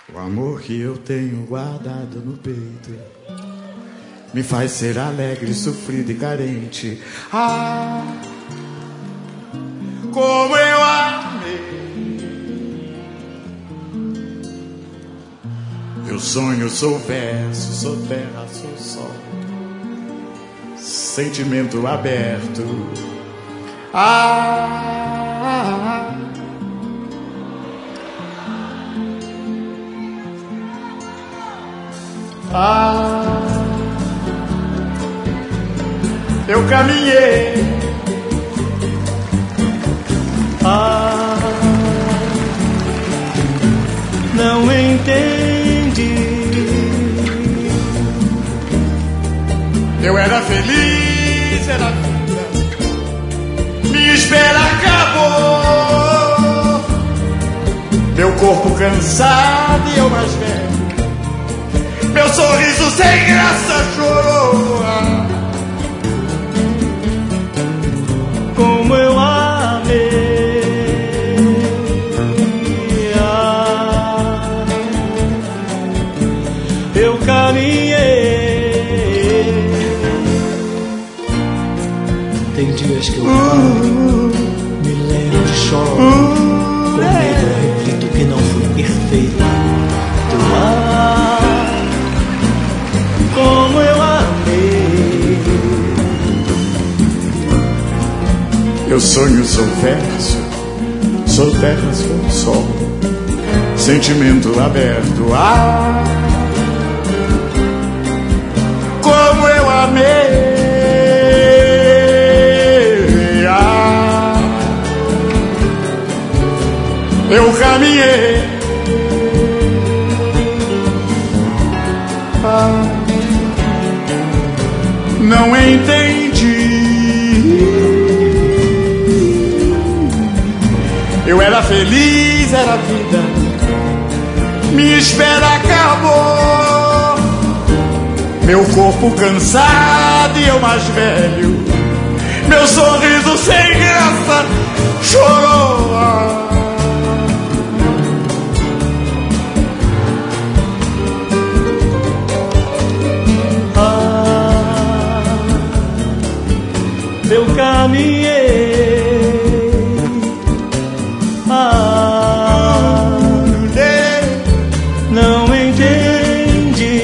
O amor que eu tenho guardado no peito me faz ser alegre, sofrido e carente. Ah, como eu amei. Eu sonho, sou verso, sou terra, sou sol, sentimento aberto. Ah, eu caminhei. Não entendi. Eu era feliz, era vida. Minha espera acabou. Meu corpo cansado e eu mais velho. Meu sorriso sem graça chorou. Como eu amei. Eu caminhei. Tem dias que eu paro, me lembro e choro. Com medo eu reflito que não fui perfeito. Como eu amei. Eu sonho, sou verso, sou terra, sou sol, sentimento aberto. Ah, como eu amei. Ah, eu caminhei. Ah, não entendi. Eu era feliz, era vida. Minha espera acabou. Meu corpo cansado e eu mais velho. Meu sorriso sem graça chorou. Eu caminhei. Não entendi.